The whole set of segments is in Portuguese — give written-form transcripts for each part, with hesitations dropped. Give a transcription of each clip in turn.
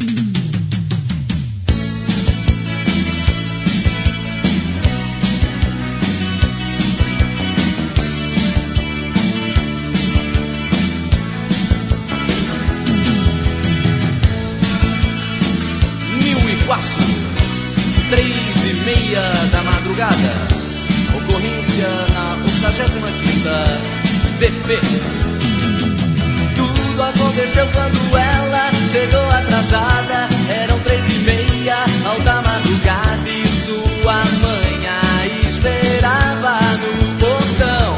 Iguaçu, 3:30 da madrugada. Ocorrência na 85ª DP. Tudo aconteceu quando ela chegou atrasada. Eram 3:30, alta madrugada, e sua mãe a esperava no portão.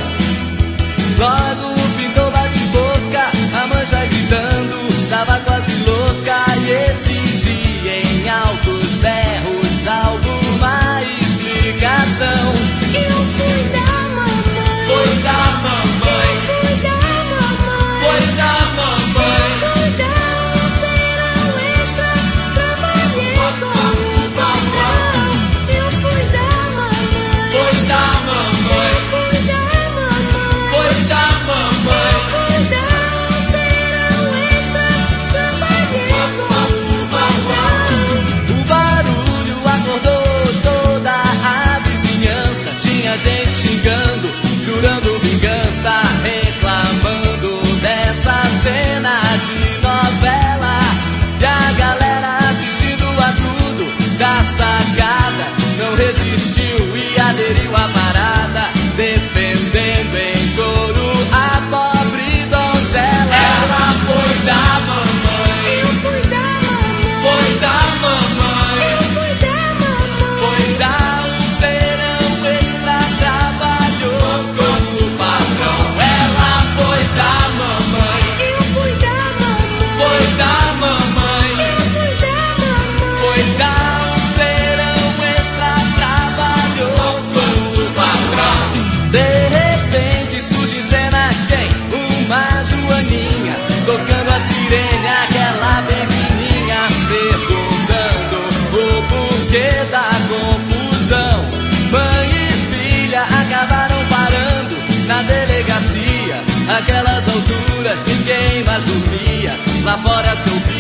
Logo pintou bate-boca, a mãe já gritando, tava quase louca e exigia em altos berros alguma explicação. Eu fui da mamãe, Foi da mamãe, fui da mamãe, foi da mamãe. fui da serão extra, trabalhei com o patrão. Eu fui da mamãe, Foi da mamãe, fui da mamãe, foi da mamãe. fui da serão extra, trabalhei com o patrão. O barulho acordou toda a vizinhança. Tinha gente xingando, jurando vingança, reclamando dessa cena de novela. E a galera assistindo a tudo da sacada não resistiu e aderiu à parada, defendendo em coro a pobre donzela. Ela foi da mamãe, Eu fui da mamãe, foi da mamãe. eu fui da mamãe. Foi dar um serão extra, trabalhou como patrão. Ela foi da mamãe, Eu fui da mamãe, foi da mamãe. eu fui da mamãe. Foi dar um serão extra, trabalhou como patrão. De repente surge em cena quem? Uma joaninha, tocando a sirene, aquela bem fininha, perguntando o porquê da confusão. Mãe e filha acabaram parando na delegacia. Aquelas alturas ninguém mais dormia, lá fora se ouvia